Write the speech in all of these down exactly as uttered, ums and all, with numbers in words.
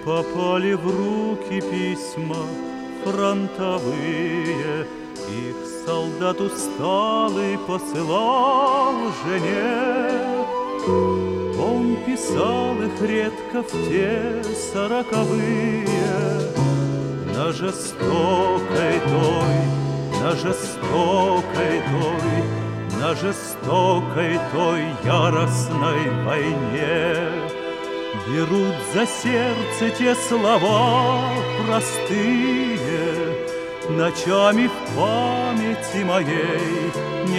Попали в руки письма фронтовые, их солдат усталый посылал жене. Он писал их редко в те сороковые, на жестокой той, на жестокой той, на жестокой той яростной войне. Берут за сердце те слова простые, ночами в памяти моей не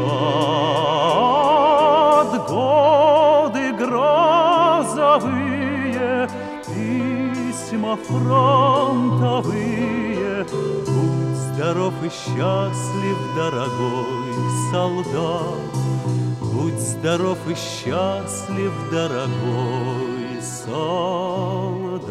спят. Годы грозовые, письма фронтовые. Будь здоров и счастлив, дорогой солдат. Будь здоров и счастлив, дорогой солдат.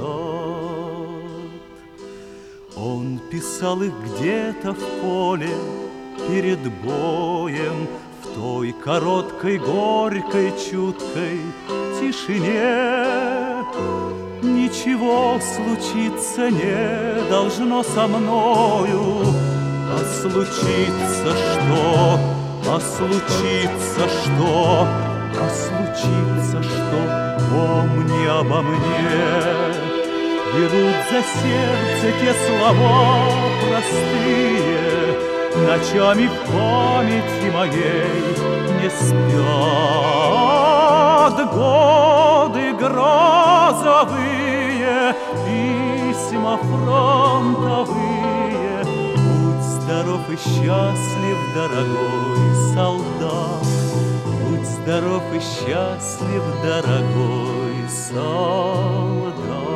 Он писал их где-то в поле перед боем, в той короткой, горькой, чуткой тишине. Ничего случиться не должно со мною, а случится что, а случится что, а случится что, помни обо мне. Берут за сердце те слова простые, ночами в памяти моей не спят. Годы грозовые, письма фронтовые. Будь здоров и счастлив, дорогой солдат. Будь здоров и счастлив, дорогой солдат.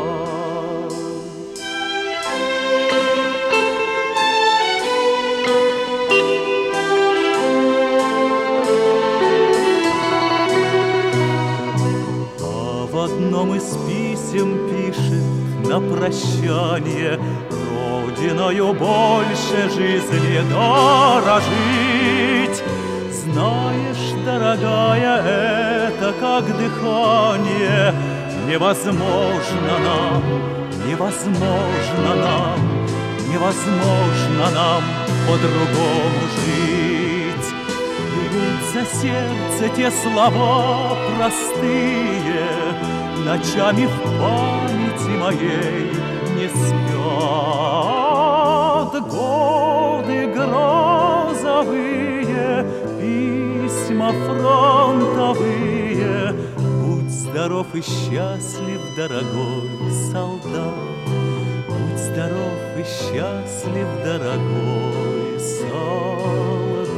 В одном из писем пишет на прощание: родиною больше жизни дорожить. Знаешь, дорогая, это как дыхание. Невозможно нам, невозможно нам, невозможно нам по-другому жить. Берут за сердце те слова простые, ночами в памяти моей не спят. Годы грозовые, письма фронтовые. Будь здоров и счастлив, дорогой солдат. Будь здоров и счастлив, дорогой солдат.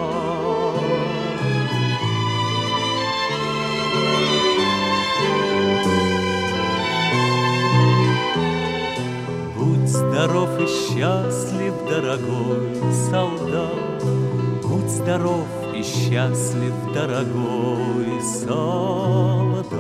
Будь здоров и счастлив, дорогой солдат. Будь здоров и счастлив, дорогой солдат.